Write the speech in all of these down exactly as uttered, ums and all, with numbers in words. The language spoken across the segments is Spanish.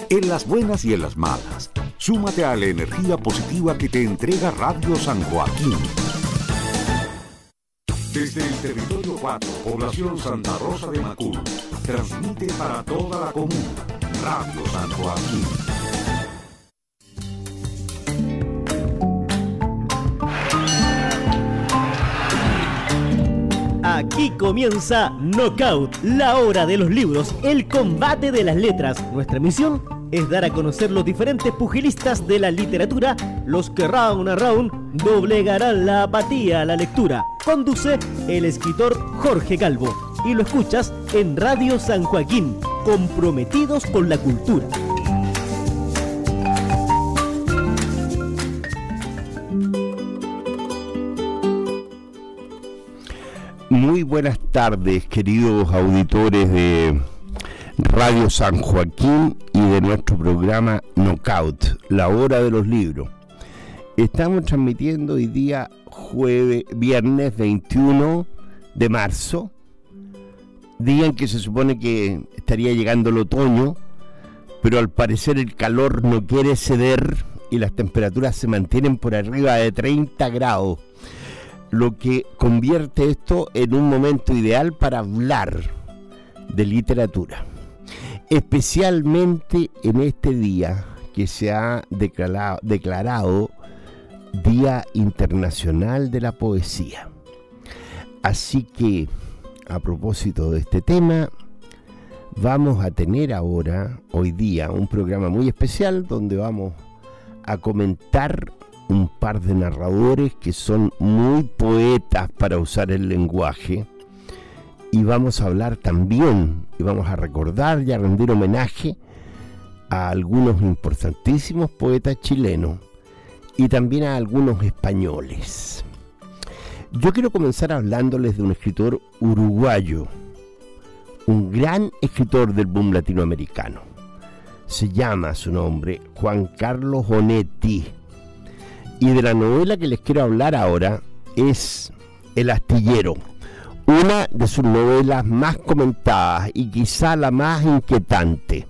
En las buenas y en las malas, súmate a la energía positiva que te entrega Radio San Joaquín. Desde el territorio cuatro, población Santa Rosa de Macul, transmite para toda la comuna Radio San Joaquín. Aquí comienza Knockout, la hora de los libros, el combate de las letras. Nuestra misión es dar a conocer los diferentes pugilistas de la literatura, los que round a round doblegarán la apatía a la lectura. Conduce el escritor Jorge Calvo y lo escuchas en Radio San Joaquín, comprometidos con la cultura. Muy buenas tardes, queridos auditores de Radio San Joaquín y de nuestro programa Knockout, la hora de los libros. Estamos transmitiendo hoy día jueves, viernes veintiuno de marzo, día en que se supone que estaría llegando el otoño, pero al parecer el calor no quiere ceder y las temperaturas se mantienen por arriba de treinta grados. Lo que convierte esto en un momento ideal para hablar de literatura, especialmente en este día que se ha declarado, declarado Día Internacional de la Poesía. Así que, a propósito de este tema, vamos a tener ahora, hoy día, un programa muy especial donde vamos a comentar un par de narradores que son muy poetas para usar el lenguaje, y vamos a hablar también y vamos a recordar y a rendir homenaje a algunos importantísimos poetas chilenos y también a algunos españoles. Yo quiero comenzar hablándoles de un escritor uruguayo, un gran escritor del boom latinoamericano. Se llama su nombre Juan Carlos Onetti. Y de la novela que les quiero hablar ahora es El Astillero, una de sus novelas más comentadas y quizá la más inquietante.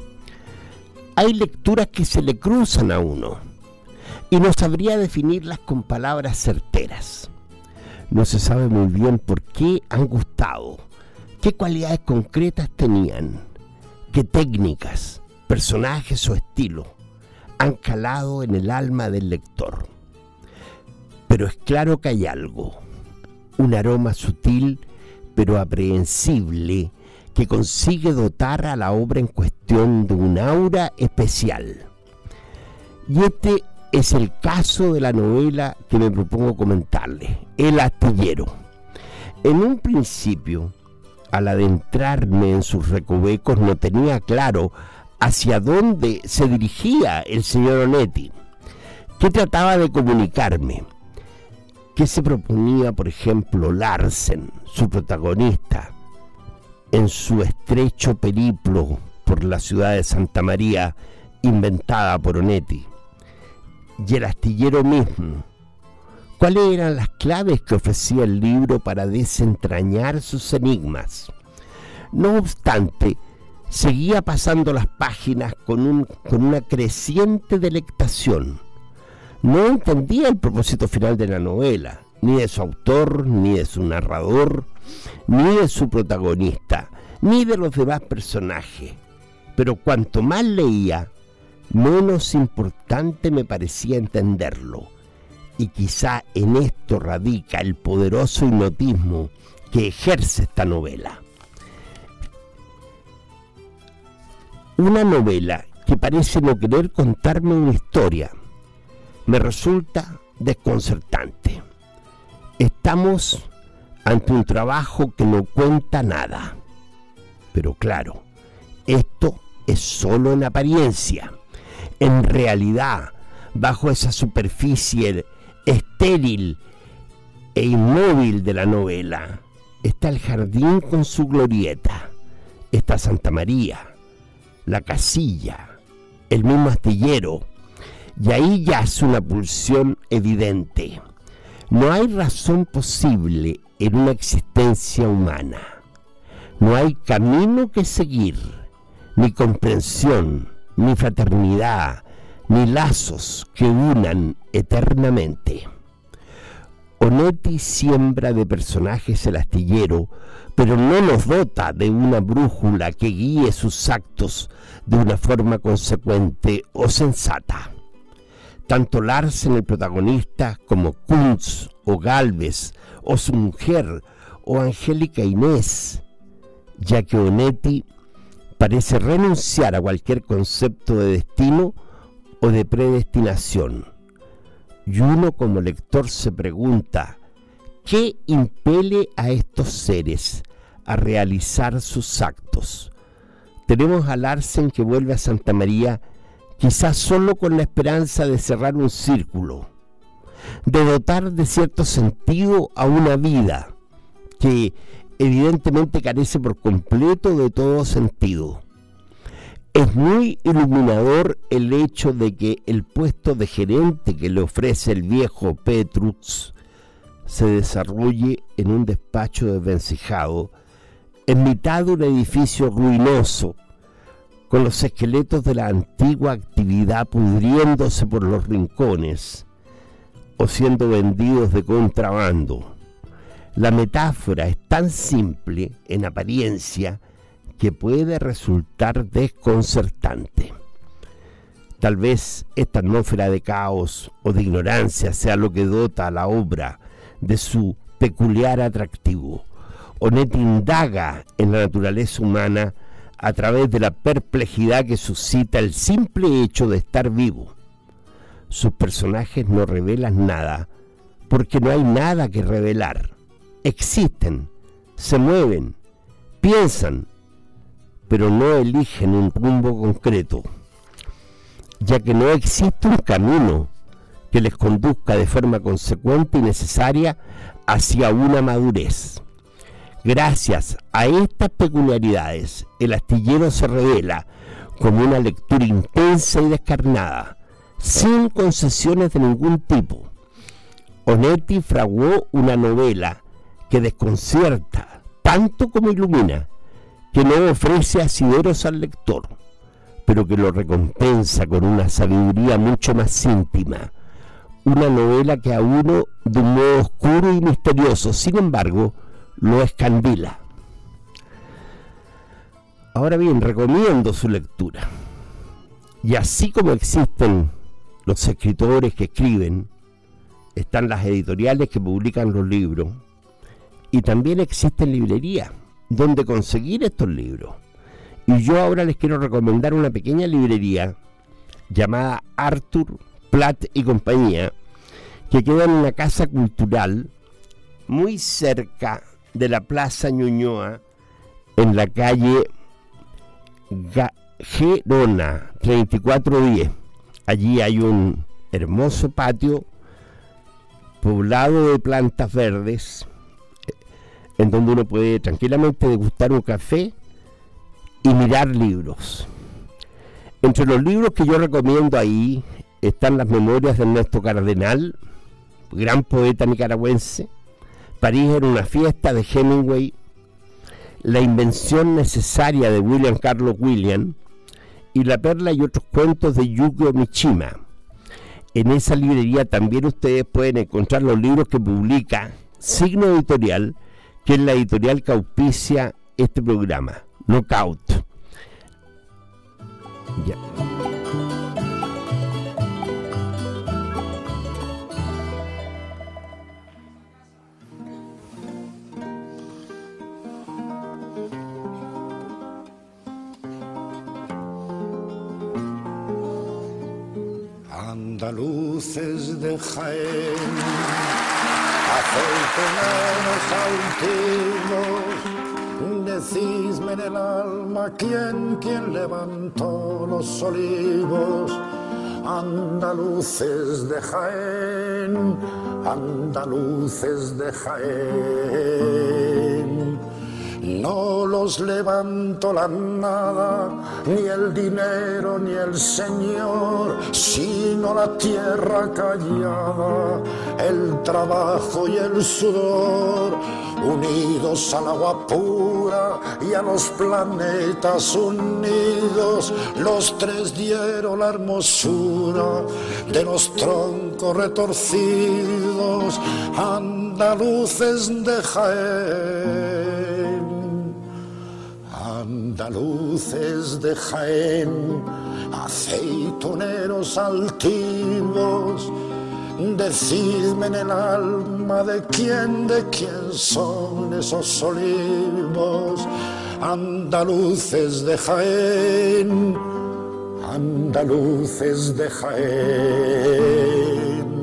Hay lecturas que se le cruzan a uno y no sabría definirlas con palabras certeras. No se sabe muy bien por qué han gustado, qué cualidades concretas tenían, qué técnicas, personajes o estilo han calado en el alma del lector. Pero es claro que hay algo, un aroma sutil pero aprehensible que consigue dotar a la obra en cuestión de un aura especial. Y este es el caso de la novela que me propongo comentarles, El Astillero. En un principio, al adentrarme en sus recovecos, no tenía claro hacia dónde se dirigía el señor Onetti, qué trataba de comunicarme, qué se proponía, por ejemplo, Larsen, su protagonista, en su estrecho periplo por la ciudad de Santa María, inventada por Onetti, y el astillero mismo. ¿Cuáles eran las claves que ofrecía el libro para desentrañar sus enigmas? No obstante, seguía pasando las páginas con, un, con una creciente delectación. No entendía el propósito final de la novela, ni de su autor, ni de su narrador, ni de su protagonista, ni de los demás personajes. Pero cuanto más leía, menos importante me parecía entenderlo. Y quizá en esto radica el poderoso hipnotismo que ejerce esta novela. Una novela que parece no querer contarme una historia me resulta desconcertante. Estamos ante un trabajo que no cuenta nada. Pero claro, esto es solo en apariencia. En realidad, bajo esa superficie estéril e inmóvil de la novela, está el jardín con su glorieta, está Santa María, la casilla, el mismo astillero, y ahí yace una pulsión evidente. No hay razón posible en una existencia humana, no hay camino que seguir, ni comprensión, ni fraternidad, ni lazos que unan eternamente. Onetti siembra de personajes el astillero, pero no nos dota de una brújula que guíe sus actos de una forma consecuente o sensata. Tanto Larsen, el protagonista, como Kuntz o Gálvez, o su mujer, o Angélica Inés, ya que Onetti parece renunciar a cualquier concepto de destino o de predestinación. Y uno como lector se pregunta, ¿qué impele a estos seres a realizar sus actos? Tenemos a Larsen que vuelve a Santa María quizás solo con la esperanza de cerrar un círculo, de dotar de cierto sentido a una vida que evidentemente carece por completo de todo sentido. Es muy iluminador el hecho de que el puesto de gerente que le ofrece el viejo Petrus se desarrolle en un despacho desvencijado, en mitad de un edificio ruinoso, con los esqueletos de la antigua actividad pudriéndose por los rincones o siendo vendidos de contrabando. La metáfora es tan simple en apariencia que puede resultar desconcertante. Tal vez esta atmósfera de caos o de ignorancia sea lo que dota a la obra de su peculiar atractivo. Onetti indaga en la naturaleza humana a través de la perplejidad que suscita el simple hecho de estar vivo. Sus personajes no revelan nada, porque no hay nada que revelar. Existen, se mueven, piensan, pero no eligen un rumbo concreto, ya que no existe un camino que les conduzca de forma consecuente y necesaria hacia una madurez. Gracias a estas peculiaridades, El astillero se revela como una lectura intensa y descarnada, sin concesiones de ningún tipo. Onetti fraguó una novela que desconcierta tanto como ilumina, que no ofrece asideros al lector, pero que lo recompensa con una sabiduría mucho más íntima. Una novela que a uno, de un modo oscuro y misterioso, sin embargo, lo escandila. Ahora bien, recomiendo su lectura. Y así como existen los escritores que escriben, están las editoriales que publican los libros, y también existen librerías donde conseguir estos libros. Y yo ahora les quiero recomendar una pequeña librería llamada Arthur Platt y compañía, que queda en una casa cultural muy cerca de la Plaza Ñuñoa, en la calle Gerona treinta y cuatro diez. Allí hay un hermoso patio poblado de plantas verdes, en donde uno puede tranquilamente degustar un café y mirar libros. Entre los libros que yo recomiendo ahí están las memorias de Ernesto Cardenal, gran poeta nicaragüense, París era una fiesta de Hemingway, La invención necesaria de William Carlos Williams y La perla y otros cuentos de Yukio Mishima. En esa librería también ustedes pueden encontrar los libros que publica Signo Editorial, que es la editorial que auspicia este programa, Knockout. Ya. Andaluces de Jaén, aceituneros altivos, decidme en el alma quién, quién levantó los olivos. Andaluces de Jaén, andaluces de Jaén. No los levantó la nada, ni el dinero, ni el señor, sino la tierra callada, el trabajo y el sudor, unidos al agua pura tierra y a los planetas unidos, los tres dieron la hermosura de los troncos retorcidos, andaluces de Jaén, andaluces de Jaén, aceituneros altivos. Decidme en el alma de quién, de quién son esos olivos, andaluces de Jaén, andaluces de Jaén.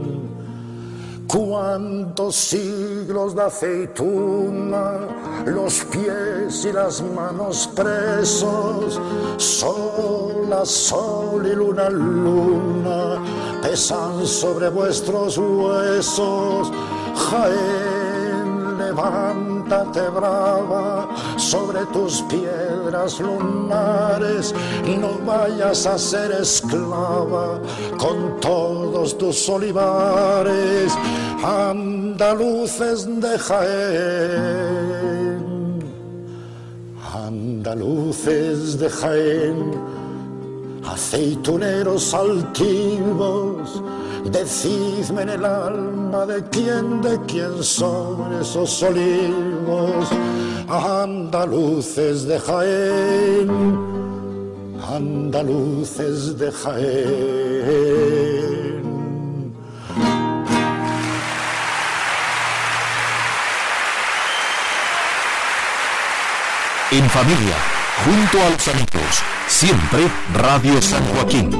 Cuántos siglos de aceituna, los pies y las manos presos, sol a sol y luna a luna, pesan sobre vuestros huesos. Jaén, levántate brava sobre tus piedras lunares, no vayas a ser esclava con todos tus olivares, andaluces de Jaén, andaluces de Jaén, aceituneros altivos, decidme en el alma de quién, de quién son esos olivos, andaluces de Jaén, andaluces de Jaén. En familia, junto a los amigos, siempre Radio San Joaquín.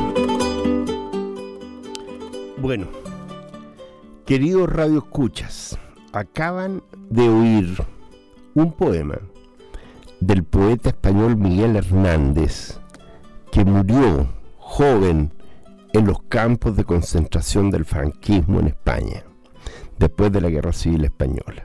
Bueno, queridos radioescuchas, acaban de oír un poema del poeta español Miguel Hernández, que murió joven en los campos de concentración del franquismo en España, después de la Guerra Civil Española.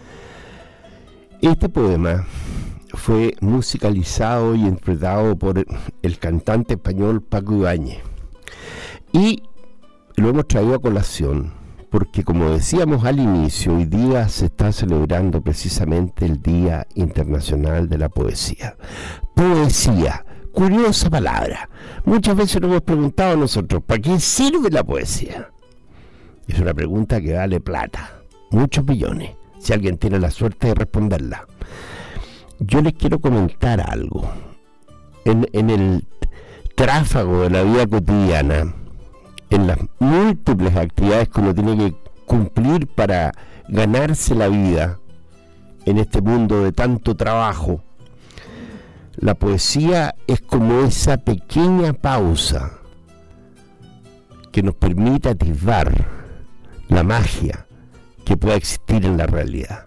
Este poema fue musicalizado y interpretado por el cantante español Paco Ibáñez, y lo hemos traído a colación porque, como decíamos al inicio, hoy día se está celebrando precisamente el Día Internacional de la Poesía. Poesía, curiosa palabra. Muchas veces nos hemos preguntado nosotros, ¿para qué sirve la poesía? Es una pregunta que vale plata, muchos millones, si alguien tiene la suerte de responderla. Yo les quiero comentar algo. En, en el tráfago de la vida cotidiana, en las múltiples actividades que uno tiene que cumplir para ganarse la vida en este mundo de tanto trabajo, la poesía es como esa pequeña pausa que nos permite atisbar la magia que pueda existir en la realidad.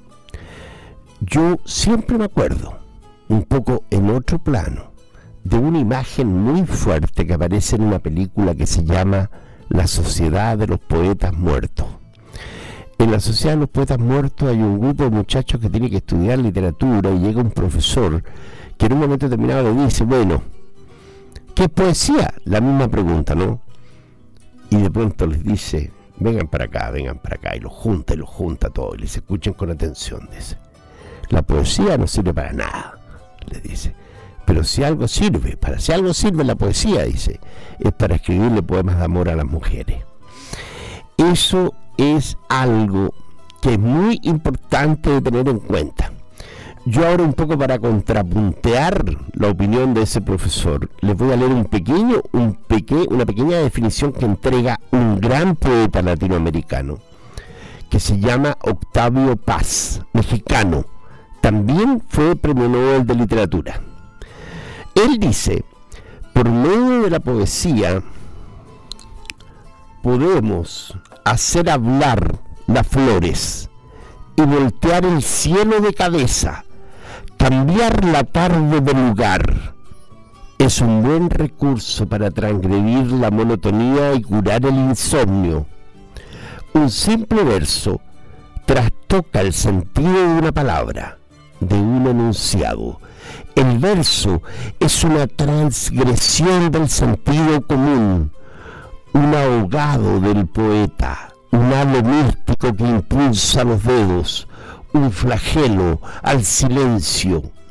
Yo siempre me acuerdo, un poco en otro plano, de una imagen muy fuerte que aparece en una película que se llama La Sociedad de los Poetas Muertos. En la Sociedad de los Poetas Muertos hay un grupo de muchachos que tiene que estudiar literatura, y llega un profesor que en un momento determinado le dice, bueno, ¿qué es poesía? La misma pregunta, ¿no? Y de pronto les dice, vengan para acá, vengan para acá, y los junta, y los junta todo, y les escuchen con atención, dice. La poesía no sirve para nada, le dice. Pero si algo sirve, para si algo sirve la poesía, dice, es para escribirle poemas de amor a las mujeres. Eso es algo que es muy importante de tener en cuenta. Yo ahora, un poco para contrapuntear la opinión de ese profesor, les voy a leer un pequeño, un peque, una pequeña definición que entrega un gran poeta latinoamericano, que se llama Octavio Paz, mexicano. También fue premio Nobel de Literatura. Él dice, por medio de la poesía podemos hacer hablar las flores y voltear el cielo de cabeza, cambiar la tarde de lugar. Es un buen recurso para transgredir la monotonía y curar el insomnio. Un simple verso trastoca el sentido de una palabra, de un enunciado. El verso es una transgresión del sentido común, un ahogado del poeta, un halo místico que impulsa los dedos, un flagelo al silencio,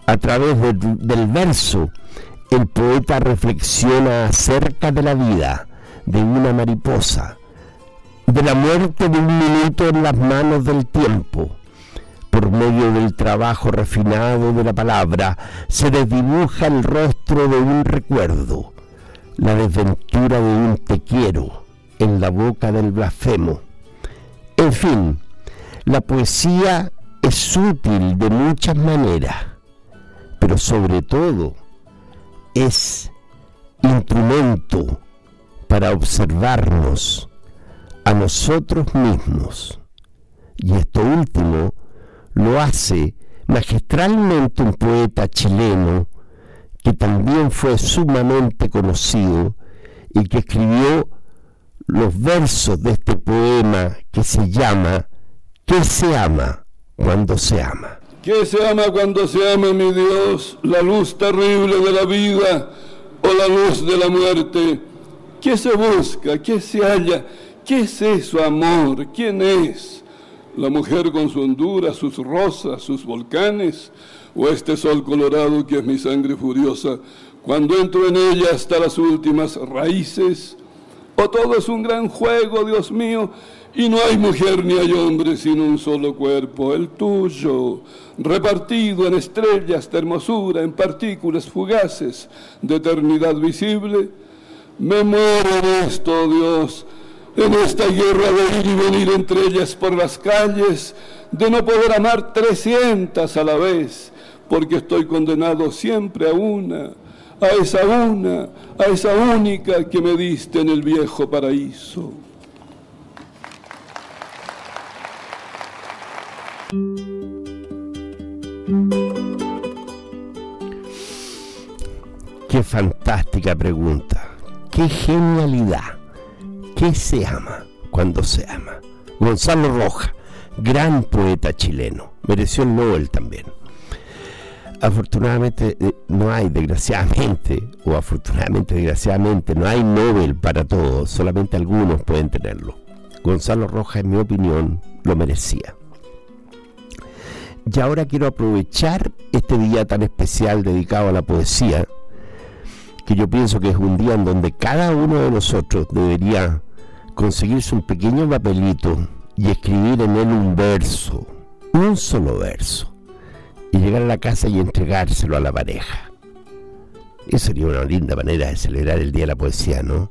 A través de, del verso, el poeta reflexiona acerca de la vida de una mariposa, de la muerte de un minuto en las manos del tiempo. Por medio del trabajo refinado de la palabra, se desdibuja el rostro de un recuerdo, la desventura de un te quiero en la boca del blasfemo. En fin, la poesía es útil de muchas maneras, pero sobre todo es instrumento para observarnos a nosotros mismos. Y esto último lo hace magistralmente un poeta chileno que también fue sumamente conocido y que escribió los versos de este poema que se llama ¿Qué se ama cuando se ama? ¿Qué se ama cuando se ama, mi Dios? ¿La luz terrible de la vida o la luz de la muerte? ¿Qué se busca? ¿Qué se halla? ¿Qué es eso, amor? ¿Quién es? ¿La mujer con su hondura, sus rosas, sus volcanes? ¿O este sol colorado que es mi sangre furiosa cuando entro en ella hasta las últimas raíces? ¿O todo es un gran juego, Dios mío, y no hay mujer ni hay hombre sino un solo cuerpo, el tuyo, repartido en estrellas de hermosura, en partículas fugaces de eternidad visible? Me muero en esto, Dios, en esta guerra de ir y venir entre ellas por las calles, de no poder amar trescientas a la vez, porque estoy condenado siempre a una, a esa una, a esa única que me diste en el viejo paraíso. Qué fantástica pregunta, qué genialidad. ¿Qué se ama cuando se ama? Gonzalo Rojas, gran poeta chileno, mereció el Nobel también. Afortunadamente eh, no hay, desgraciadamente, o afortunadamente, desgraciadamente, no hay Nobel para todos, solamente algunos pueden tenerlo. Gonzalo Rojas, en mi opinión, lo merecía. Y ahora quiero aprovechar este día tan especial dedicado a la poesía, que yo pienso que es un día en donde cada uno de nosotros debería conseguirse un pequeño papelito y escribir en él un verso, un solo verso, y llegar a la casa y entregárselo a la pareja. Esa sería una linda manera de celebrar el Día de la Poesía, ¿no?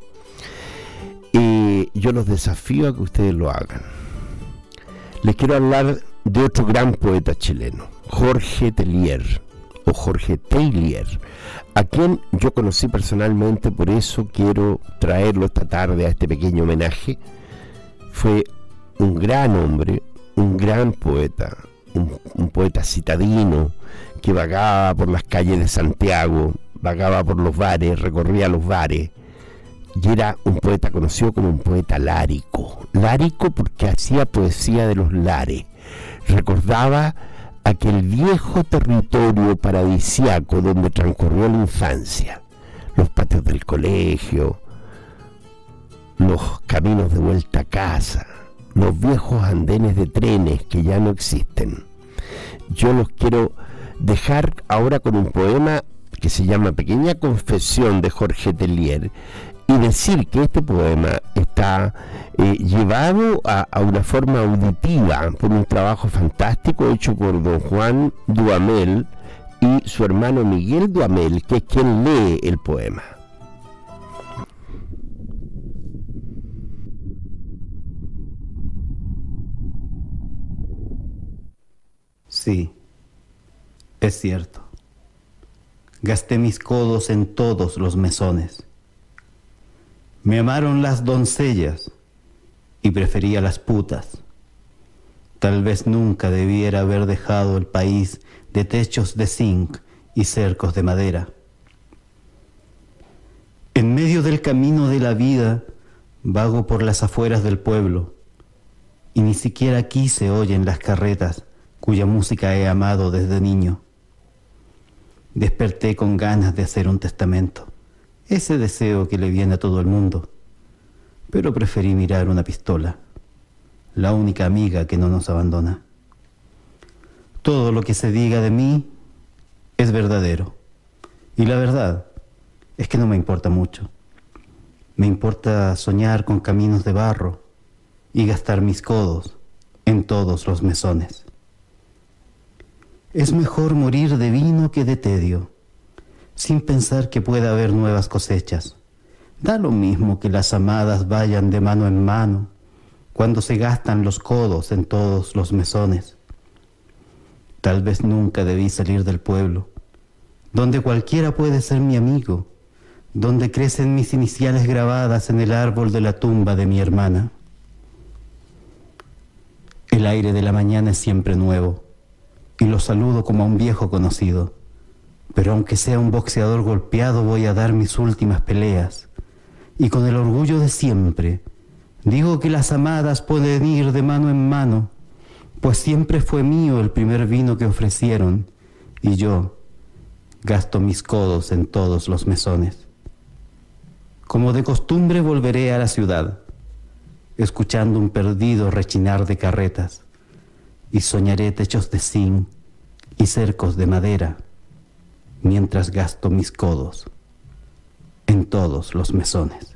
Y yo los desafío a que ustedes lo hagan. Les quiero hablar de otro gran poeta chileno, Jorge Teillier, o Jorge Teillier, a quien yo conocí personalmente, por eso quiero traerlo esta tarde a este pequeño homenaje. Fue un gran hombre, un gran poeta, un, un poeta citadino que vagaba por las calles de Santiago, vagaba por los bares, recorría los bares, y era un poeta conocido como un poeta lárico, lárico porque hacía poesía de los lares, recordaba aquel viejo territorio paradisíaco donde transcurrió la infancia, los patios del colegio, los caminos de vuelta a casa, los viejos andenes de trenes que ya no existen. Yo los quiero dejar ahora con un poema que se llama Pequeña Confesión de Jorge Teillier, y decir que este poema está eh, llevado a, a una forma auditiva por un trabajo fantástico hecho por don Juan Duhamel y su hermano Miguel Duhamel, que es quien lee el poema. Sí, es cierto. Gasté mis codos en todos los mesones. Me amaron las doncellas y prefería las putas. Tal vez nunca debiera haber dejado el país de techos de zinc y cercos de madera. En medio del camino de la vida, vago por las afueras del pueblo, y ni siquiera aquí se oyen las carretas cuya música he amado desde niño. Desperté con ganas de hacer un testamento, ese deseo que le viene a todo el mundo, pero preferí mirar una pistola, la única amiga que no nos abandona. Todo lo que se diga de mí es verdadero. Y la verdad es que no me importa mucho. Me importa soñar con caminos de barro y gastar mis codos en todos los mesones. Es mejor morir de vino que de tedio, sin pensar que pueda haber nuevas cosechas. Da lo mismo que las amadas vayan de mano en mano cuando se gastan los codos en todos los mesones. Tal vez nunca debí salir del pueblo, donde cualquiera puede ser mi amigo, donde crecen mis iniciales grabadas en el árbol de la tumba de mi hermana. El aire de la mañana es siempre nuevo, y lo saludo como a un viejo conocido. Pero aunque sea un boxeador golpeado, voy a dar mis últimas peleas. Y con el orgullo de siempre, digo que las amadas pueden ir de mano en mano, pues siempre fue mío el primer vino que ofrecieron, y yo gasto mis codos en todos los mesones. Como de costumbre volveré a la ciudad, escuchando un perdido rechinar de carretas, y soñaré techos de zinc y cercos de madera, mientras gasto mis codos en todos los mesones.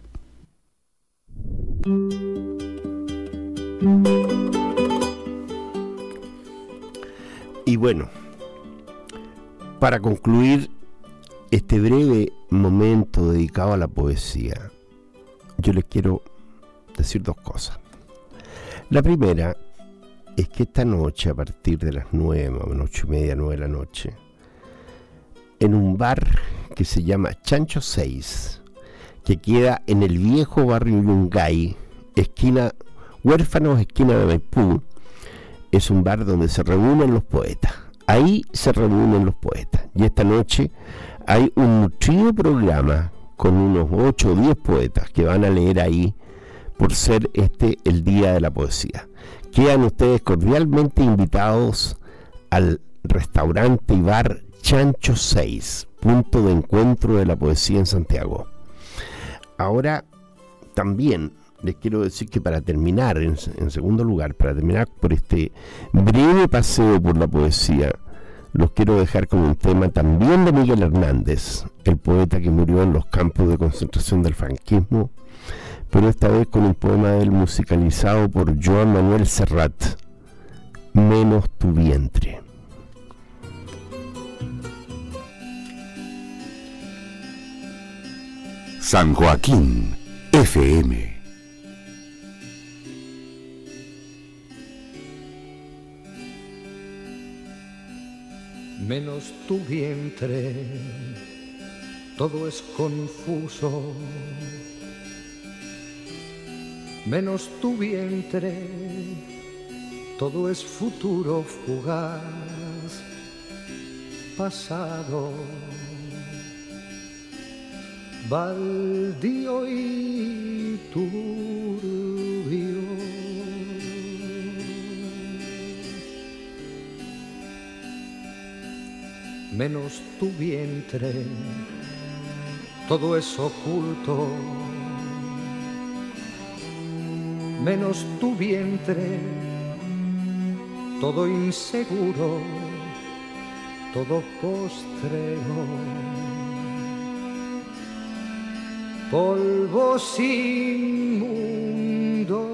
Y bueno, para concluir este breve momento dedicado a la poesía, yo les quiero decir dos cosas. La primera es que esta noche, a partir de las nueve, más o menos ocho y media, nueve de la noche, en un bar que se llama Chancho seis, que queda en el viejo barrio Yungay, esquina Huérfanos, esquina de Maipú, es un bar donde se reúnen los poetas. Ahí se reúnen los poetas. Y esta noche hay un nutrido programa con unos ocho o diez poetas que van a leer ahí, por ser este el Día de la Poesía. Quedan ustedes cordialmente invitados al restaurante y bar Chancho seis, punto de encuentro de la poesía en Santiago. Ahora, también les quiero decir que para terminar, en, en segundo lugar, para terminar por este breve paseo por la poesía, los quiero dejar con un tema también de Miguel Hernández, el poeta que murió en los campos de concentración del franquismo, pero esta vez con un poema de él musicalizado por Joan Manuel Serrat, Menos tu vientre. San Joaquín F M. Menos tu vientre, todo es confuso. Menos tu vientre, todo es futuro fugaz, pasado, baldío y turbio. Menos tu vientre, todo es oculto. Menos tu vientre, todo inseguro, todo postrero. Polvos inmundo,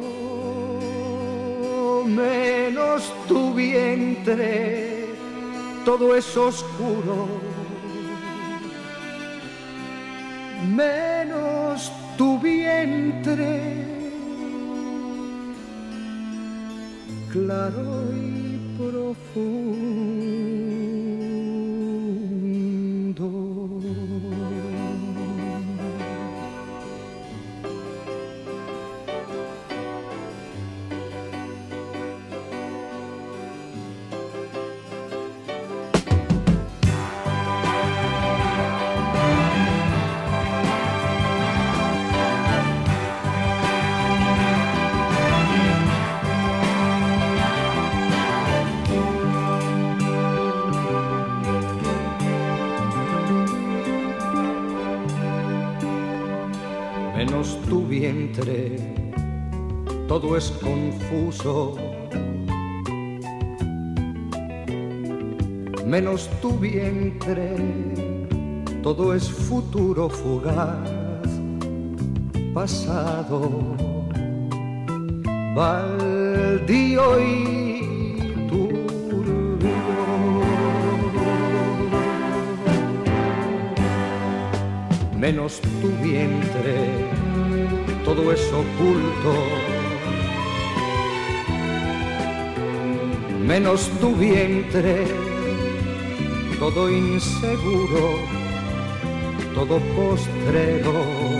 menos tu vientre, todo es oscuro, menos tu vientre, claro y profundo. Menos tu vientre, todo es confuso. menos tu vientre, todo es futuro fugaz, pasado, baldío y turbio. Menos tu vientre, todo es oculto, menos tu vientre, todo inseguro, todo postrero,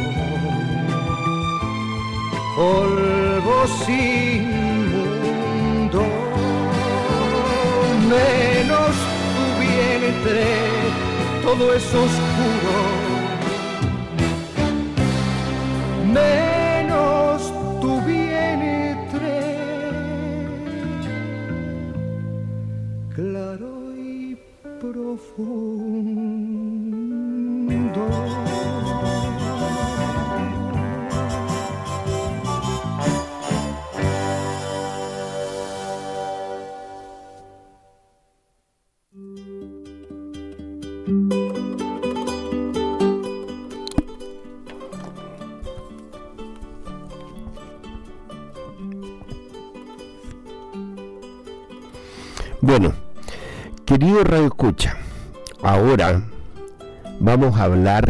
polvo sin mundo. Menos tu vientre, todo es oscuro, menos tu vientre, claro y profundo. Bueno, querido Radio Escucha, ahora vamos a hablar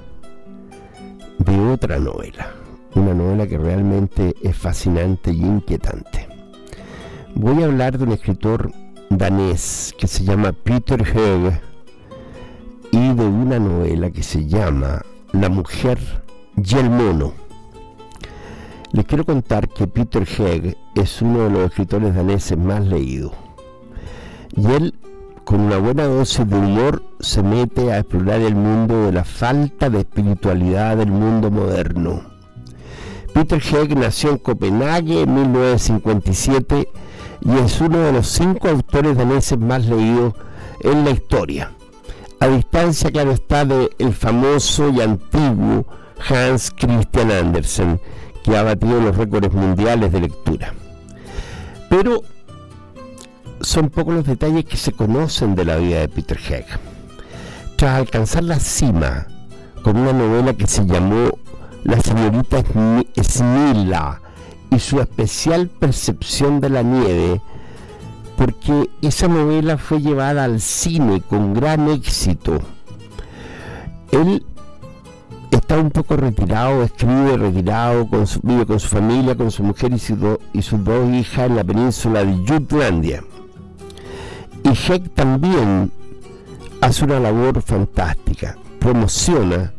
de otra novela, una novela que realmente es fascinante y inquietante. Voy a hablar de un escritor danés que se llama Peter Høeg y de una novela que se llama La mujer y el mono. Les quiero contar que Peter Høeg es uno de los escritores daneses más leídos. Y él, con una buena dosis de humor, se mete a explorar el mundo de la falta de espiritualidad del mundo moderno. Peter Høeg nació en Copenhague en mil novecientos cincuenta y siete y es uno de los cinco autores daneses más leídos en la historia. A distancia, claro está, de el famoso y antiguo Hans Christian Andersen, que ha batido los récords mundiales de lectura. Pero son pocos los detalles que se conocen de la vida de Peter Høeg. Tras alcanzar la cima con una novela que se llamó La señorita Smilla y su especial percepción de la nieve, porque esa novela fue llevada al cine con gran éxito, él está un poco retirado, escribe retirado, con su, vive con su familia, con su mujer y, su do, y sus dos hijas en la península de Jutlandia. Y Høeg también hace una labor fantástica, promociona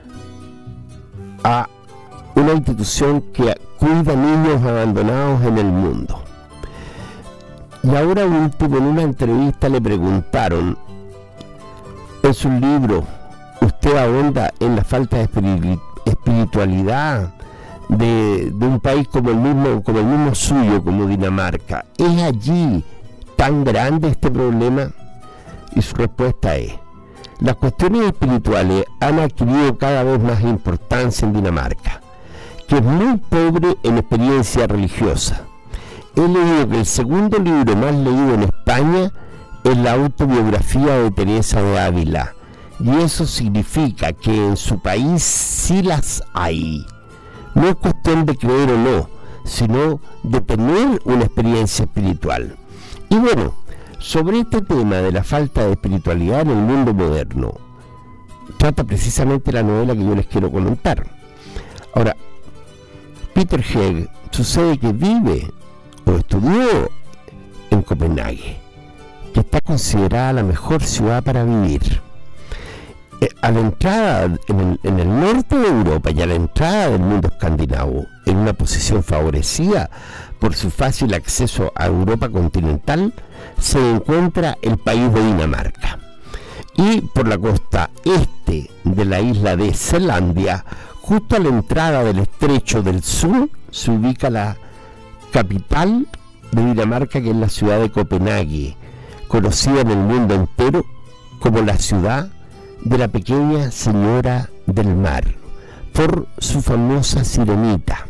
a una institución que cuida niños abandonados en el mundo. Y ahora último, en una entrevista le preguntaron, en su libro, usted ahonda en la falta de espiritualidad de, de un país como el mismo, como el mismo suyo, como Dinamarca. ¿Es allí tan grande este problema? Y su respuesta es: las cuestiones espirituales han adquirido cada vez más importancia en Dinamarca, que es muy pobre en experiencia religiosa. He leído que el segundo libro más leído en España es la autobiografía de Teresa de Ávila, y eso significa que en su país sí las hay. No es cuestión de creer o no, sino de tener una experiencia espiritual. Y bueno, sobre este tema de la falta de espiritualidad en el mundo moderno, trata precisamente la novela que yo les quiero comentar. Ahora, Peter Høeg sucede que vive o estudió en Copenhague, que está considerada la mejor ciudad para vivir. Eh, a la entrada en el, en el norte de Europa y a la entrada del mundo escandinavo, en una posición favorecida por su fácil acceso a Europa continental, se encuentra el país de Dinamarca. Y por la costa este de la isla de Selandia, justo a la entrada del estrecho del sur, se ubica la capital de Dinamarca, que es la ciudad de Copenhague, conocida en el mundo entero como la ciudad de la pequeña señora del mar, por su famosa sirenita.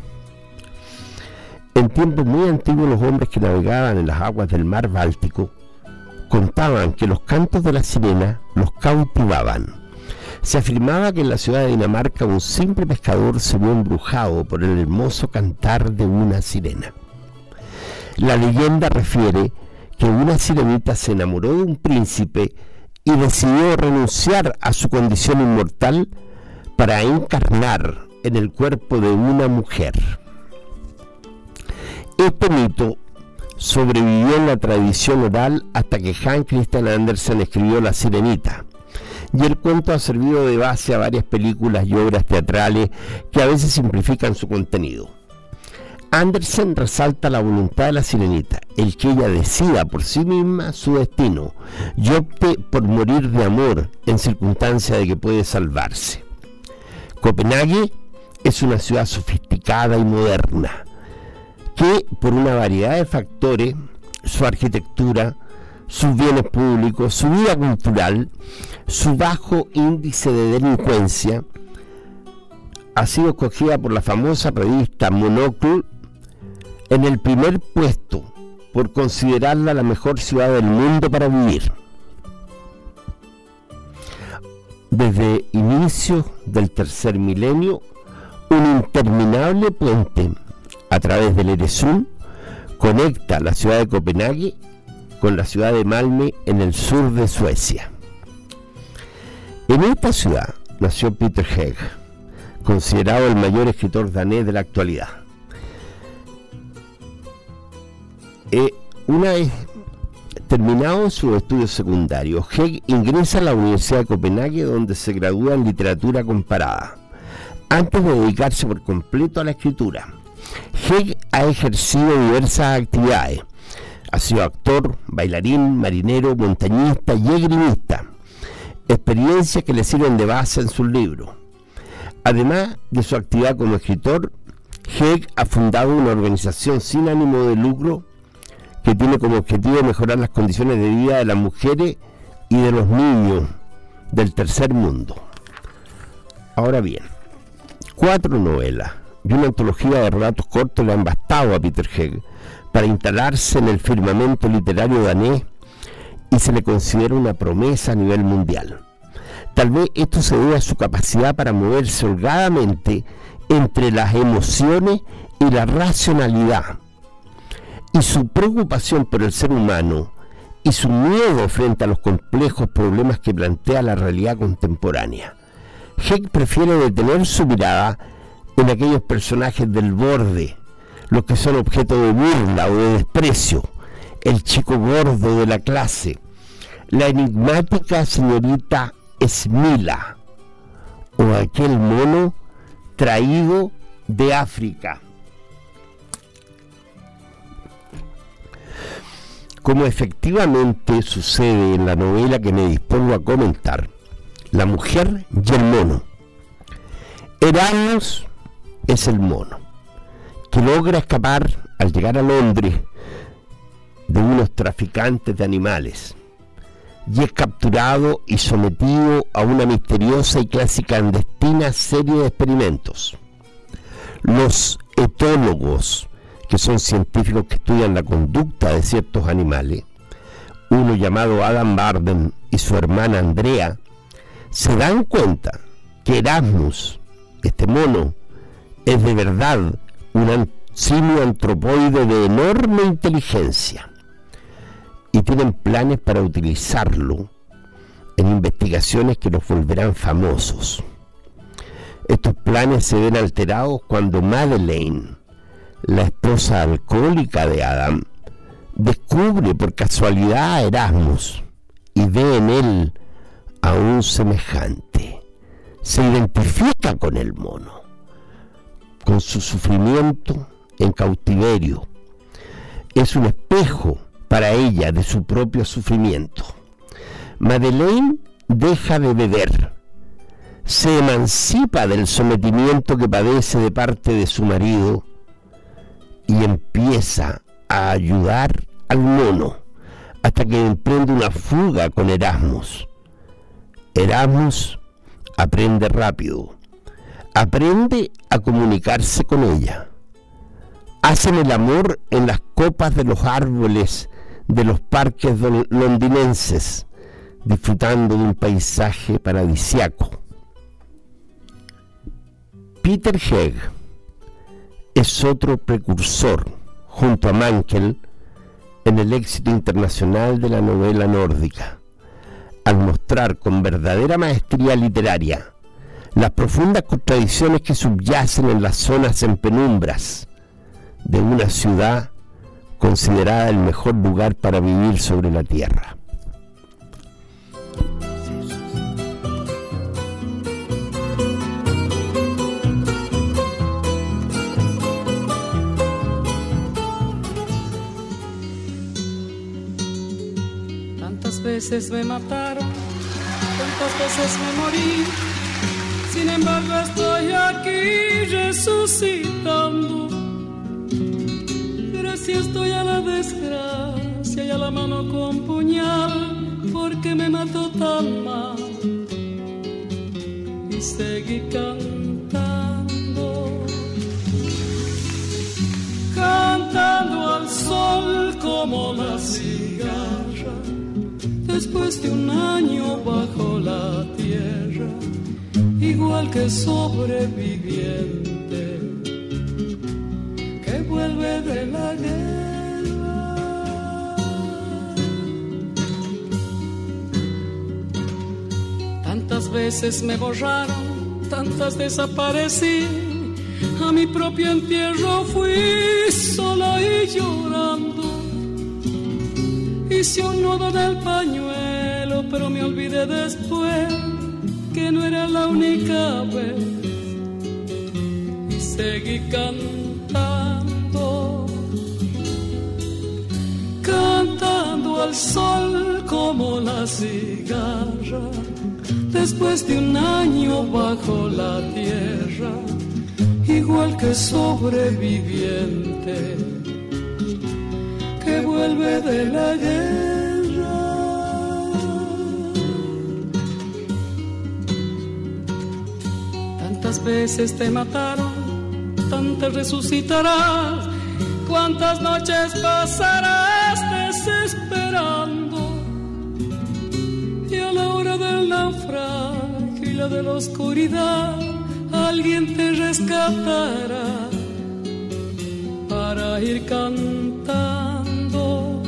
En tiempos muy antiguos, los hombres que navegaban en las aguas del mar Báltico contaban que los cantos de la sirena los cautivaban. Se afirmaba que en la ciudad de Dinamarca un simple pescador se vio embrujado por el hermoso cantar de una sirena. La leyenda refiere que una sirenita se enamoró de un príncipe y decidió renunciar a su condición inmortal para encarnar en el cuerpo de una mujer. Este mito sobrevivió en la tradición oral hasta que Hans Christian Andersen escribió La Sirenita, y el cuento ha servido de base a varias películas y obras teatrales que a veces simplifican su contenido. Andersen resalta la voluntad de la sirenita, el que ella decida por sí misma su destino y opte por morir de amor en circunstancia de que puede salvarse. Copenhague es una ciudad sofisticada y moderna, que por una variedad de factores, su arquitectura, sus bienes públicos, su vida cultural, su bajo índice de delincuencia, ha sido escogida por la famosa revista Monocle en el primer puesto por considerarla la mejor ciudad del mundo para vivir. Desde inicios del tercer milenio, un interminable puente a través del Øresund conecta la ciudad de Copenhague con la ciudad de Malmö en el sur de Suecia. En esta ciudad nació Peter Hegg, considerado el mayor escritor danés de la actualidad. Eh, una vez terminados sus estudios secundarios, Hegg ingresa a la Universidad de Copenhague, donde se gradúa en literatura comparada, antes de dedicarse por completo a la escritura. Hegg ha ejercido diversas actividades. Ha sido actor, bailarín, marinero, montañista y esgrimista, experiencias que le sirven de base en sus libros. Además de su actividad como escritor, Hegg ha fundado una organización sin ánimo de lucro que tiene como objetivo mejorar las condiciones de vida de las mujeres y de los niños del tercer mundo. Ahora bien, cuatro novelas y una antología de relatos cortos le han bastado a Peter Hegg para instalarse en el firmamento literario danés y se le considera una promesa a nivel mundial. Tal vez esto se debe a su capacidad para moverse holgadamente entre las emociones y la racionalidad, y su preocupación por el ser humano y su miedo frente a los complejos problemas que plantea la realidad contemporánea. Hegg prefiere detener su mirada en aquellos personajes del borde, los que son objeto de burla o de desprecio, el chico gordo de la clase, la enigmática señorita Smila o aquel mono traído de África. Como efectivamente sucede en la novela que me dispongo a comentar, La mujer y el mono. Erasmus es el mono, que logra escapar al llegar a Londres de unos traficantes de animales y es capturado y sometido a una misteriosa y casi clandestina serie de experimentos. Los etólogos, que son científicos que estudian la conducta de ciertos animales, uno llamado Adam Barden y su hermana Andrea, se dan cuenta que Erasmus, este mono, es de verdad un simio antropoide de enorme inteligencia y tienen planes para utilizarlo en investigaciones que los volverán famosos. Estos planes se ven alterados cuando Madeleine, la esposa alcohólica de Adam, descubre por casualidad a Erasmus y ve en él a un semejante. Se identifica con el mono, con su sufrimiento en cautiverio. Es un espejo para ella de su propio sufrimiento. Madeleine deja de beber, se emancipa del sometimiento que padece de parte de su marido y empieza a ayudar al mono hasta que emprende una fuga con Erasmus. Erasmus aprende rápido, aprende a comunicarse con ella. Hacen el amor en las copas de los árboles de los parques londinenses, disfrutando de un paisaje paradisiaco. Peter Hegg es otro precursor, junto a Mankell, en el éxito internacional de la novela nórdica, al mostrar con verdadera maestría literaria las profundas contradicciones que subyacen en las zonas en penumbras de una ciudad considerada el mejor lugar para vivir sobre la tierra. Tantas veces me mataron, tantas veces me morí, sin embargo estoy aquí resucitando. Gracias estoy a la desgracia y a la mano con puñal, porque me mató tan mal. Y seguí cantando, cantando al sol como la cigarra, después de un año bajo la tierra, igual que sobreviviente que vuelve de la guerra. Tantas veces me borraron, tantas desaparecí, a mi propio entierro fui sola y llorando. Hice un nudo en el pañuelo, pero me olvidé después que no era la única vez. Y seguí cantando, cantando al sol como la cigarra, después de un año bajo la tierra, igual que sobreviviente que vuelve de la guerra. Tantas veces te mataron, tantas resucitarás, cuántas noches pasarás desesperando, y a la hora del naufragio y la de la oscuridad, alguien te rescatará para ir cantando,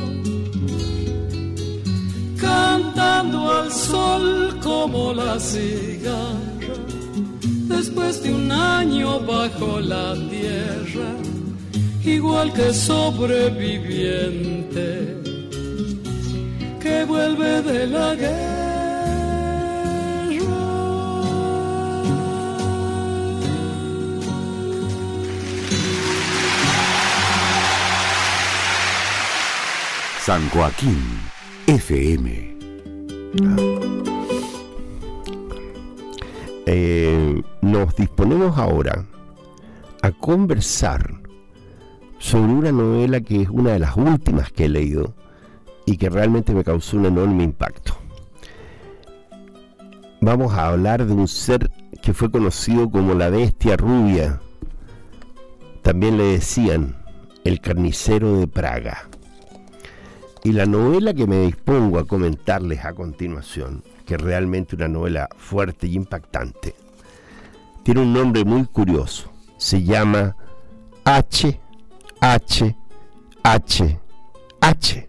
cantando al sol como la cigarra, después de un año bajo la tierra, igual que sobreviviente que vuelve de la guerra. San Joaquín F M. Eh, nos disponemos ahora a conversar sobre una novela que es una de las últimas que he leído y que realmente me causó un enorme impacto. Vamos a hablar de un ser que fue conocido como la bestia rubia. También le decían el carnicero de Praga. Y la novela que me dispongo a comentarles a continuación, que es realmente una novela fuerte y impactante, tiene un nombre muy curioso. Se llama H, H, H, H.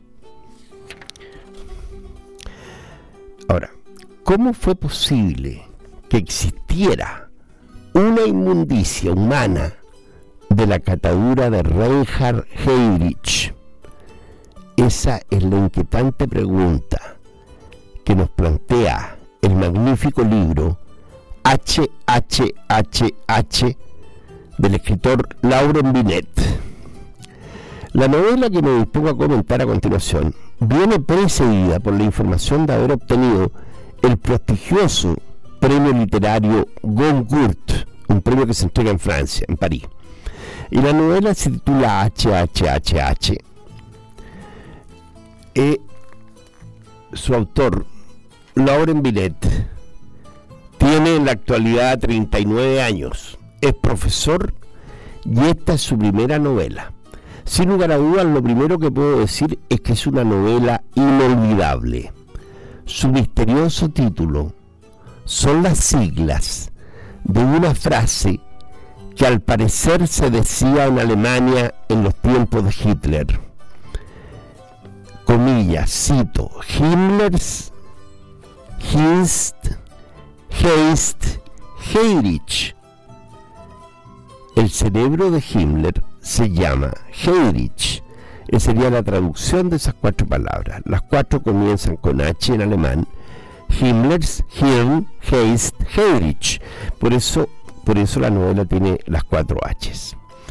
Ahora, ¿cómo fue posible que existiera una inmundicia humana de la catadura de Reinhard Heydrich? Esa es la inquietante pregunta que nos plantea el magnífico libro H H H H del escritor Laurent Binet. La novela que me dispongo a comentar a continuación viene precedida por la información de haber obtenido el prestigioso premio literario Goncourt, un premio que se entrega en Francia, en París. Y la novela se titula H H H H. Eh, su autor, Laurent Binet, tiene en la actualidad treinta y nueve años, es profesor y esta es su primera novela. Sin lugar a dudas, lo primero que puedo decir es que es una novela inolvidable. Su misterioso título son las siglas de una frase que al parecer se decía en Alemania en los tiempos de Hitler. Comillas, cito, Himmlers Hinst Heist Heinrich. El cerebro de Himmler se llama Heinrich. Esa sería la traducción de esas cuatro palabras. Las cuatro comienzan con H en alemán. Himmlers Hirn Heist Heinrich. Por eso, por eso la novela tiene las cuatro H's.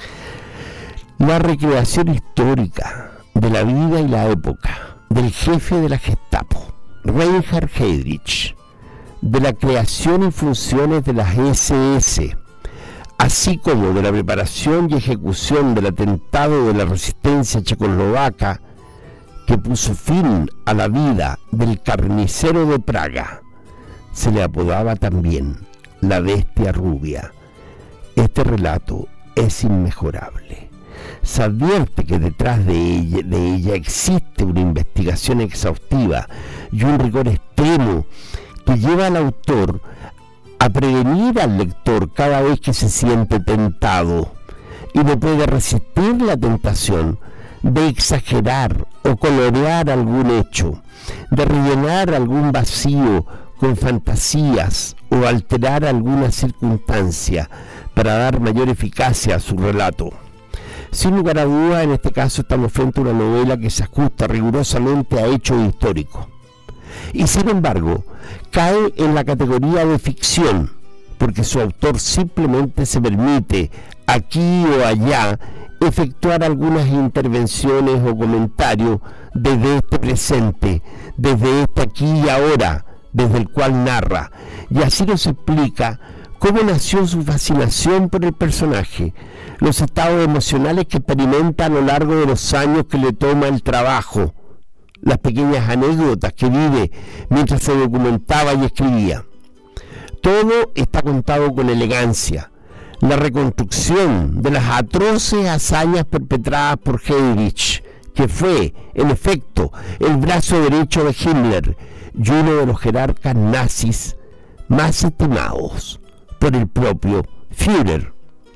La recreación histórica de la vida y la época del jefe de la Gestapo, Reinhard Heydrich, de la creación y funciones de las ese ese, así como de la preparación y ejecución del atentado de la resistencia checoslovaca que puso fin a la vida del carnicero de Praga. Se le apodaba también la bestia rubia. Este relato es inmejorable. Se advierte que detrás de ella, de ella existe una investigación exhaustiva y un rigor extremo que lleva al autor a prevenir al lector cada vez que se siente tentado y no puede resistir la tentación de exagerar o colorear algún hecho, de rellenar algún vacío con fantasías o alterar alguna circunstancia para dar mayor eficacia a su relato. Sin lugar a duda, en este caso estamos frente a una novela que se ajusta rigurosamente a hechos históricos. Y sin embargo, cae en la categoría de ficción, porque su autor simplemente se permite, aquí o allá, efectuar algunas intervenciones o comentarios desde este presente, desde este aquí y ahora, desde el cual narra, y así nos explica cómo nació su fascinación por el personaje, los estados emocionales que experimenta a lo largo de los años que le toma el trabajo, las pequeñas anécdotas que vive mientras se documentaba y escribía. Todo está contado con elegancia. La reconstrucción de las atroces hazañas perpetradas por Heinrich, que fue, en efecto, el brazo derecho de Himmler y uno de los jerarcas nazis más estimados por el propio Führer.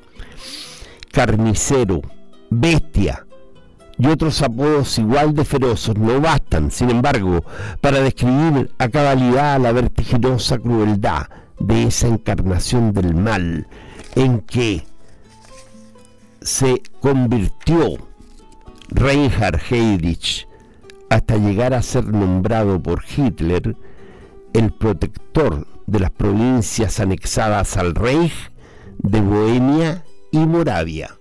Carnicero, bestia y otros apodos igual de feroces no bastan, sin embargo, para describir a cabalidad la vertiginosa crueldad de esa encarnación del mal en que se convirtió Reinhard Heydrich hasta llegar a ser nombrado por Hitler el protector de las provincias anexadas al Reich de Bohemia y Moravia.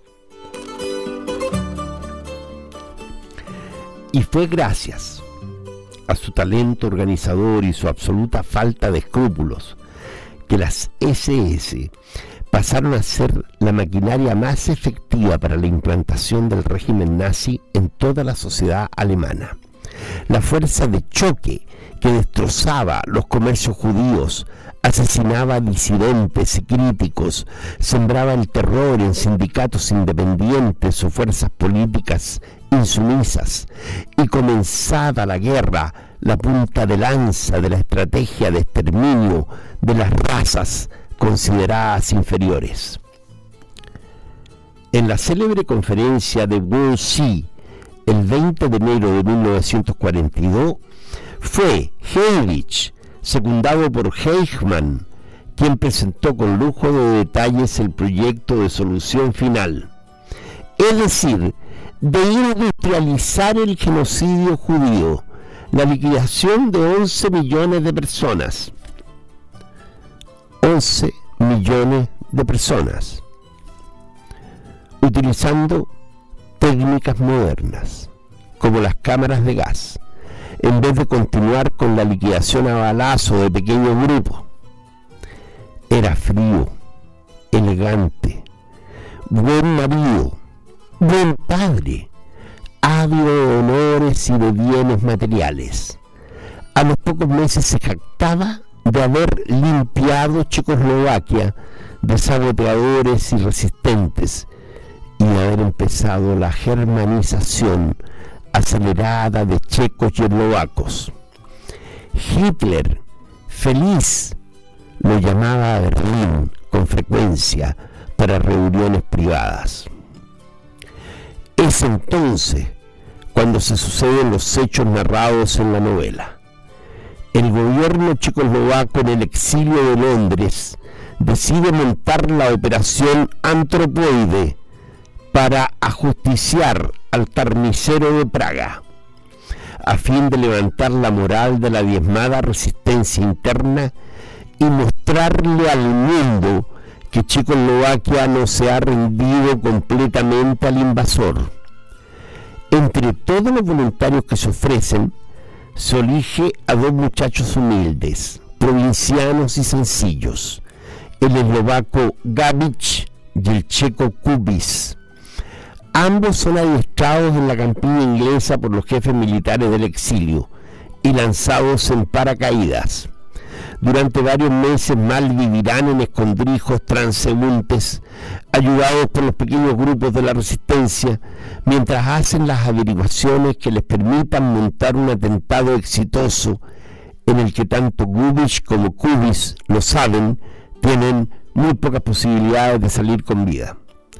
Y fue gracias a su talento organizador y su absoluta falta de escrúpulos que las ese ese pasaron a ser la maquinaria más efectiva para la implantación del régimen nazi en toda la sociedad alemana. La fuerza de choque que destrozaba los comercios judíos, asesinaba a disidentes y críticos, sembraba el terror en sindicatos independientes o fuerzas políticas insumisas, y comenzada la guerra, la punta de lanza de la estrategia de exterminio de las razas consideradas inferiores. En la célebre conferencia de Wannsee, el veinte de enero de mil novecientos cuarenta y dos, fue Heinrich, secundado por Eichmann, quien presentó con lujo de detalles el proyecto de solución final, es decir, de industrializar el genocidio judío, la liquidación de once millones de personas. once millones de personas, utilizando técnicas modernas, como las cámaras de gas, en vez de continuar con la liquidación a balazo de pequeños grupos. Era frío, elegante, buen marido, buen padre, ávido de honores y de bienes materiales. A los pocos meses se jactaba de haber limpiado Checoslovaquia de saboteadores y resistentes, y de haber empezado la germanización acelerada de checos y eslovacos. Hitler, feliz, lo llamaba a Berlín con frecuencia para reuniones privadas. Es entonces cuando se suceden los hechos narrados en la novela. El gobierno checoslovaco en el exilio de Londres decide montar la operación Antropoide para ajusticiar al carnicero de Praga, a fin de levantar la moral de la diezmada resistencia interna y mostrarle al mundo que Checoslovaquia no se ha rendido completamente al invasor. Entre todos los voluntarios que se ofrecen, se elige a dos muchachos humildes, provincianos y sencillos, el eslovaco Gavic y el checo Kubis. Ambos son adiestrados en la campiña inglesa por los jefes militares del exilio y lanzados en paracaídas. Durante varios meses más vivirán en escondrijos transeúntes, ayudados por los pequeños grupos de la resistencia, mientras hacen las averiguaciones que les permitan montar un atentado exitoso en el que tanto Gubic como Kubis, lo saben, tienen muy pocas posibilidades de salir con vida.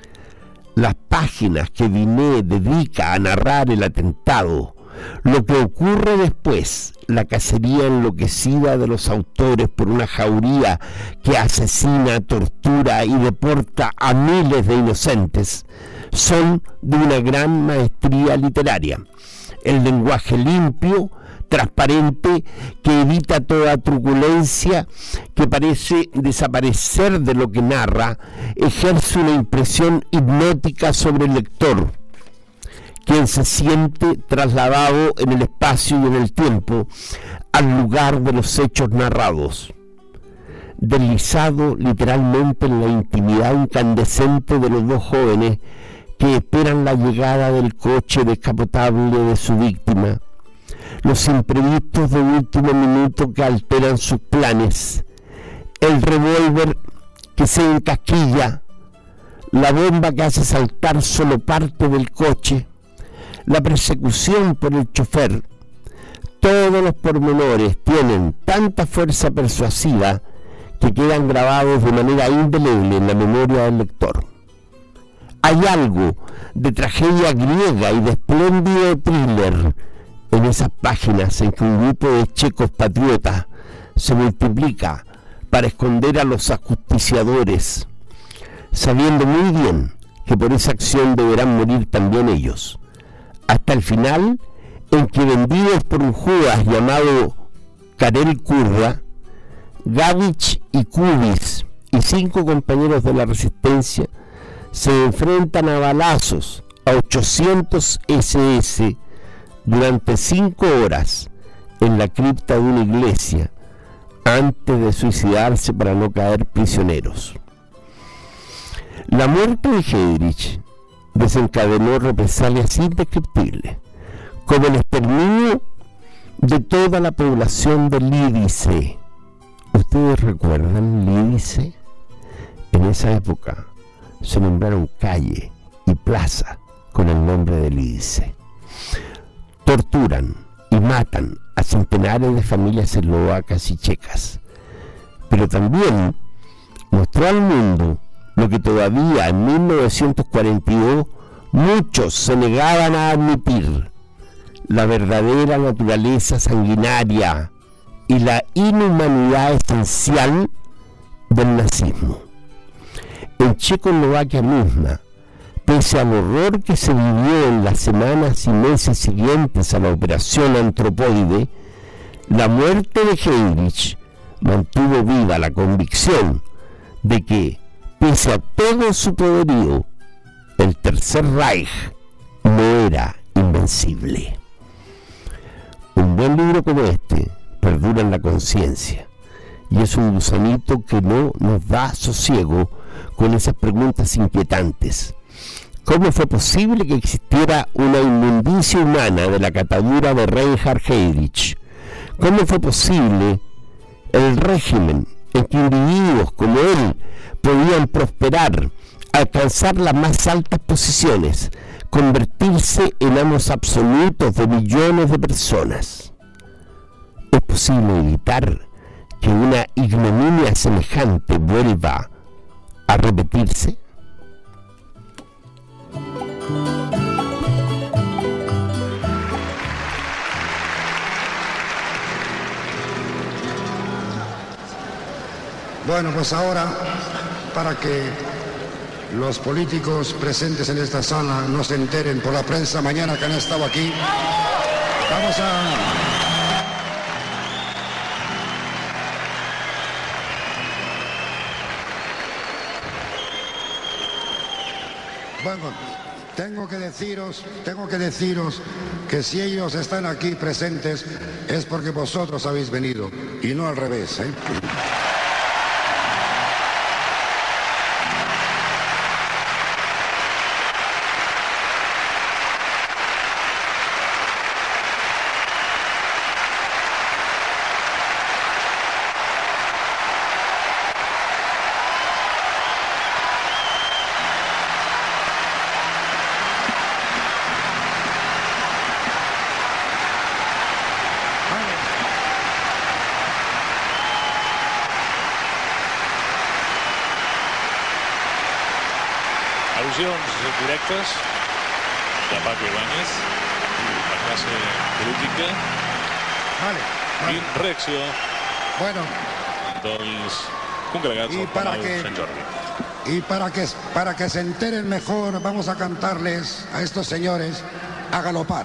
Las páginas que Binet dedica a narrar el atentado, lo que ocurre después, la cacería enloquecida de los autores por una jauría que asesina, tortura y deporta a miles de inocentes, son de una gran maestría literaria. El lenguaje limpio, transparente, que evita toda truculencia, que parece desaparecer de lo que narra, ejerce una impresión hipnótica sobre el lector, quien se siente trasladado en el espacio y en el tiempo al lugar de los hechos narrados, deslizado literalmente en la intimidad incandescente de los dos jóvenes que esperan la llegada del coche descapotable de su víctima, los imprevistos de último minuto que alteran sus planes, el revólver que se encasquilla, la bomba que hace saltar solo parte del coche, la persecución por el chofer. Todos los pormenores tienen tanta fuerza persuasiva que quedan grabados de manera indeleble en la memoria del lector. Hay algo de tragedia griega y de espléndido thriller en esas páginas en que un grupo de checos patriotas se multiplica para esconder a los ajusticiadores, sabiendo muy bien que por esa acción deberán morir también ellos, hasta el final en que, vendidos por un Judas llamado Karel Kurda, Gavic y Kubis y cinco compañeros de la resistencia se enfrentan a balazos a ochocientos ese ese durante cinco horas en la cripta de una iglesia antes de suicidarse para no caer prisioneros. La muerte de Heydrich desencadenó represalias indescriptibles, como el exterminio de toda la población de Lídice. ¿Ustedes recuerdan Lídice? En esa época se nombraron calle y plaza con el nombre de Lídice. Torturan y matan a centenares de familias eslovacas y checas, pero también mostró al mundo lo que todavía en mil novecientos cuarenta y dos muchos se negaban a admitir: la verdadera naturaleza sanguinaria y la inhumanidad esencial del nazismo. En Checoslovaquia misma, pese al horror que se vivió en las semanas y meses siguientes a la operación Antropoide, la muerte de Heydrich mantuvo viva la convicción de que, pese a todo su poderío, el Tercer Reich no era invencible. Un buen libro como este perdura en la conciencia y es un gusanito que no nos da sosiego con esas preguntas inquietantes. ¿Cómo fue posible que existiera una inmundicia humana de la catadura de Reinhard Heydrich? ¿Cómo fue posible el régimen en que individuos como él podían prosperar alcanzar las más altas posiciones, convertirse en amos absolutos de millones de personas. ¿Es posible evitar que una ignominia semejante vuelva a repetirse? Bueno, pues ahora, para que los políticos presentes en esta sala no se enteren por la prensa mañana que han estado aquí, vamos a... Bueno, tengo que deciros, tengo que deciros que si ellos están aquí presentes es porque vosotros habéis venido y no al revés, ¿eh? Directes de Paco Ibáñez, la clase política, vale, vale. I reacció bueno, dels congregats del Palau Sant Jordi. Y para que, para que se enteren mejor, vamos a cantarles a estos señores a galopar.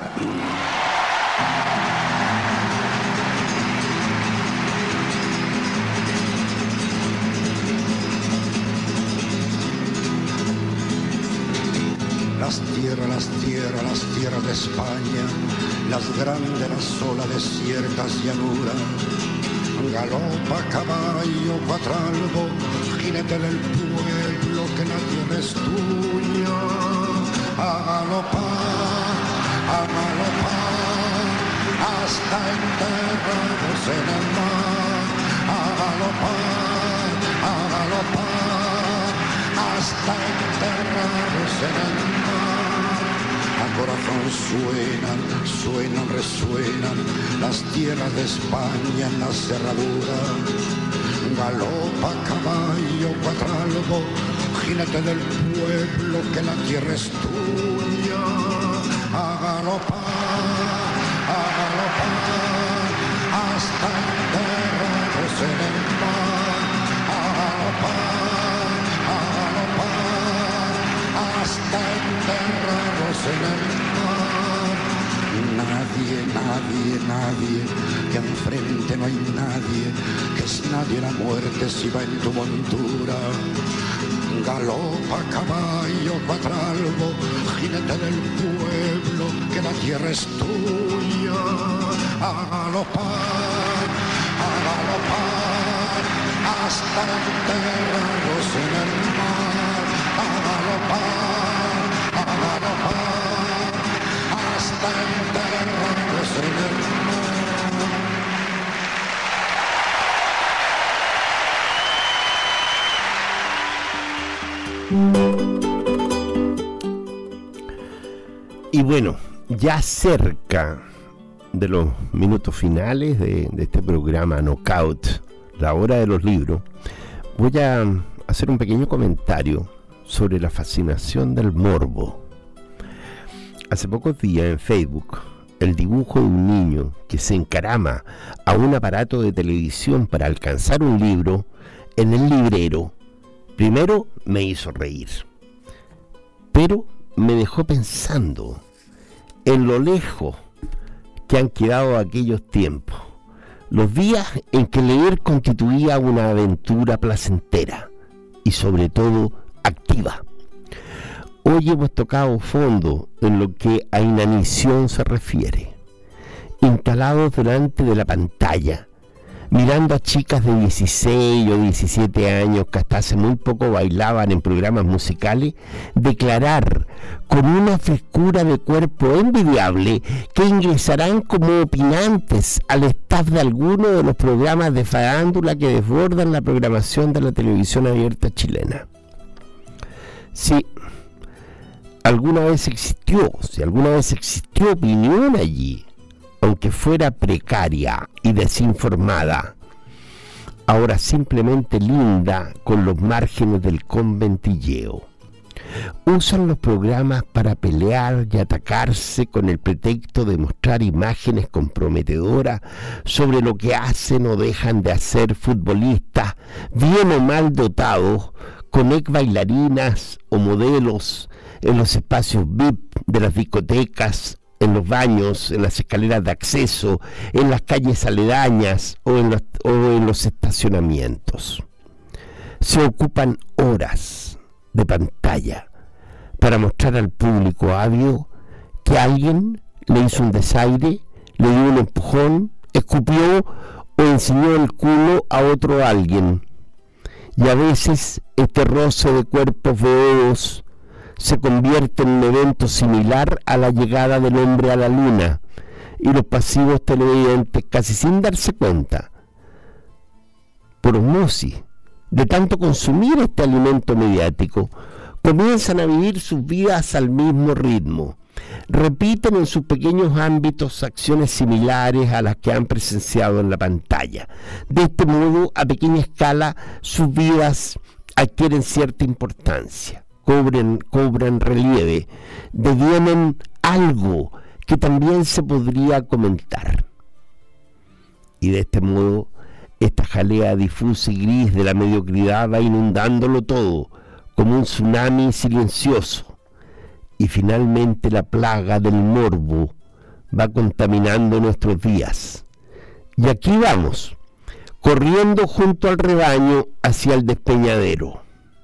Las tierras, las tierras, las tierras de España, las grandes, las solas desiertas llanuras. Galopa, caballo, cuatralbo, jinete del pueblo, que la tierra es tuya. A galopar, a galopar, hasta enterrados en el mar. A galopar, a galopar, hasta enterrados en el mar. A corazón suenan, suenan, resuenan las tierras de España en la cerradura. Galopa, caballo, cuatralbo, jinete del pueblo, que la tierra es tuya. A galopar, a galopar, hasta enterrados en el mar. A galopar, a galopar, hasta enterrados en el mar. Nadie, nadie, nadie, que enfrente no hay nadie, que es nadie la muerte si va en tu montura. Galopa, caballo, cuatralbo, jinete del pueblo, que la tierra es tuya. A galopar, a galopar, hasta enterrados en el mar. A galopar, a galopar, hasta enterrados en el mar. Y bueno, ya cerca de los minutos finales de, de este programa Knockout, la hora de los libros, voy a hacer un pequeño comentario sobre la fascinación del morbo. Hace pocos días en Facebook, el dibujo de un niño que se encarama a un aparato de televisión para alcanzar un libro en el librero, primero me hizo reír, pero me dejó pensando en lo lejos que han quedado aquellos tiempos, los días en que leer constituía una aventura placentera y sobre todo activa. Hoy hemos tocado fondo en lo que a inanición se refiere, instalados delante de la pantalla, mirando a chicas de dieciséis o diecisiete años que hasta hace muy poco bailaban en programas musicales, declarar con una frescura de cuerpo envidiable que ingresarán como opinantes al staff de alguno de los programas de farándula que desbordan la programación de la televisión abierta chilena. Si alguna vez existió, si alguna vez existió opinión allí, aunque fuera precaria y desinformada, ahora simplemente linda con los márgenes del conventilleo. Usan los programas para pelear y atacarse con el pretexto de mostrar imágenes comprometedoras sobre lo que hacen o dejan de hacer futbolistas bien o mal dotados, con ex bailarinas o modelos en los espacios V I P de las discotecas, en los baños, en las escaleras de acceso, en las calles aledañas o en los, o en los estacionamientos. Se ocupan horas de pantalla para mostrar al público ávido que alguien le hizo un desaire, le dio un empujón, escupió o enseñó el culo a otro alguien. Y a veces este roce de cuerpos veodos se convierte en un evento similar a la llegada del hombre a la luna, y los pasivos televidentes, casi sin darse cuenta, por osmosis, de tanto consumir este alimento mediático, comienzan a vivir sus vidas al mismo ritmo. Repiten en sus pequeños ámbitos acciones similares a las que han presenciado en la pantalla. De este modo, a pequeña escala, sus vidas adquieren cierta importancia. Cobran, cobran relieve, devienen algo que también se podría comentar. Y de este modo, esta jalea difusa y gris de la mediocridad va inundándolo todo, como un tsunami silencioso. Y finalmente la plaga del morbo va contaminando nuestros días. Y aquí vamos, corriendo junto al rebaño hacia el despeñadero.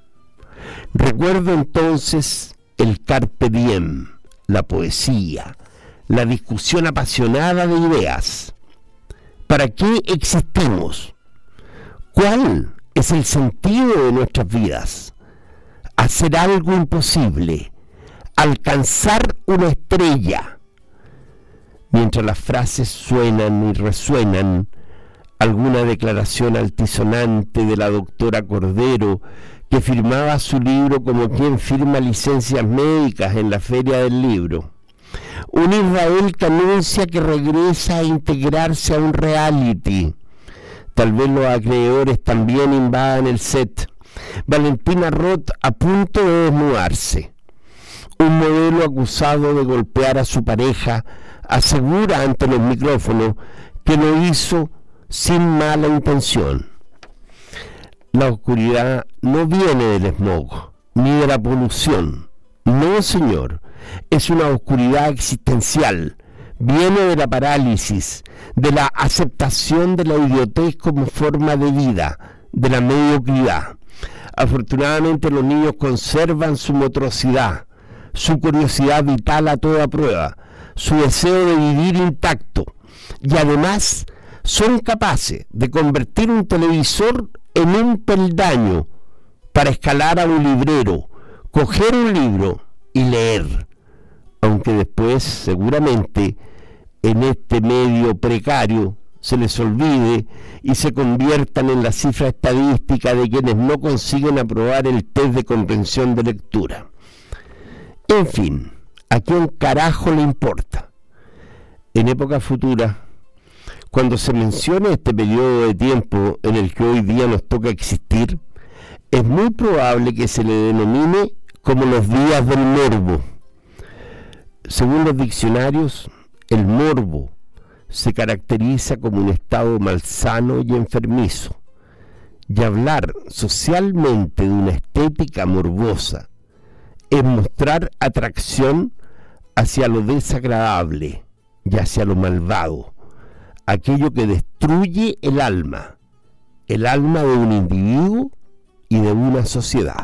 Recuerdo entonces el carpe diem, la poesía, la discusión apasionada de ideas. ¿Para qué existimos? ¿Cuál es el sentido de nuestras vidas? Hacer algo imposible, alcanzar una estrella. Mientras las frases suenan y resuenan, alguna declaración altisonante de la doctora Cordero, que firmaba su libro como quien firma licencias médicas en la Feria del Libro. Un Israel que anuncia que regresa a integrarse a un reality. Tal vez los acreedores también invadan el set. Valentina Roth a punto de desnudarse. Un modelo acusado de golpear a su pareja asegura ante los micrófonos que lo hizo sin mala intención. La oscuridad no viene del smog, ni de la polución. No, señor, es una oscuridad existencial. Viene de la parálisis, de la aceptación de la idiotez como forma de vida, de la mediocridad. Afortunadamente los niños conservan su motricidad, su curiosidad vital a toda prueba, su deseo de vivir intacto, y además son capaces de convertir un televisor en un peldaño para escalar a un librero, coger un libro y leer, aunque después seguramente en este medio precario se les olvide y se conviertan en la cifra estadística de quienes no consiguen aprobar el test de comprensión de lectura. En fin, ¿a quién carajo le importa? En época futura, cuando se mencione este periodo de tiempo en el que hoy día nos toca existir, es muy probable que se le denomine como los días del morbo. Según los diccionarios, el morbo se caracteriza como un estado malsano y enfermizo, y hablar socialmente de una estética morbosa es mostrar atracción hacia lo desagradable y hacia lo malvado, aquello que destruye el alma, el alma de un individuo y de una sociedad.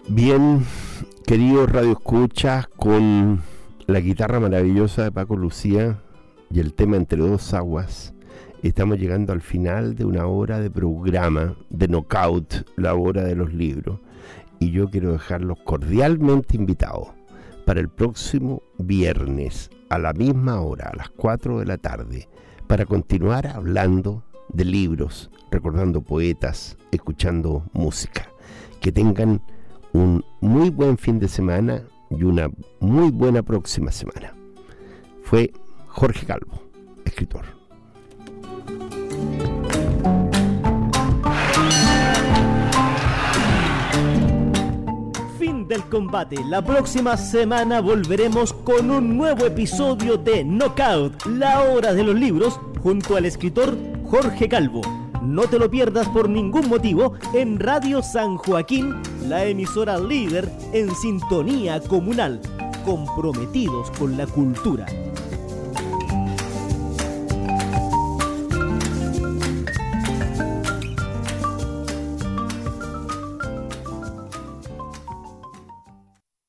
Bien, queridos Radio Escuchas, con la guitarra maravillosa de Paco Lucía y el tema Entre dos aguas, estamos llegando al final de una hora de programa de Knockout, la hora de los libros, y yo quiero dejarlos cordialmente invitados para el próximo viernes a la misma hora, a las cuatro de la tarde, para continuar hablando de libros, recordando poetas, escuchando música. Que tengan un muy buen fin de semana y una muy buena próxima semana. Fue Jorge Calvo, escritor. Fin del combate. La próxima semana volveremos con un nuevo episodio de Knockout, la hora de los libros, junto al escritor Jorge Calvo. No te lo pierdas por ningún motivo en Radio San Joaquín, la emisora líder en sintonía comunal, comprometidos con la cultura.